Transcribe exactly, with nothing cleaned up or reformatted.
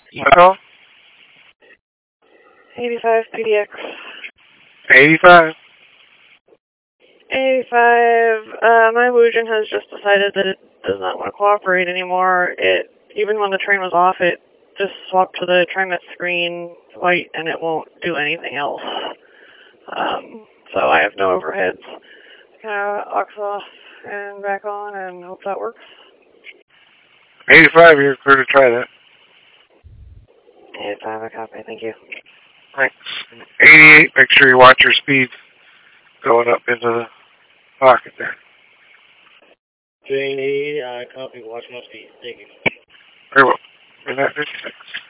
Hello? eighty-five P D X. eighty-five. eighty-five, uh, my Wugen has just decided that it does not want to cooperate anymore. It, even when the train was off, it just swapped to the TriMet screen white and it won't do anything else. Um, so I have no overheads. Can I aux off and back on and hope that works? eighty-five, you're clear to try that. eighty-five, I copy, thank you. Thanks. eighty-eight, make sure you watch your speed going up into the pocket there. Train eighty, I copy, watch my speed. Thank you. Very well. And that fifty-six.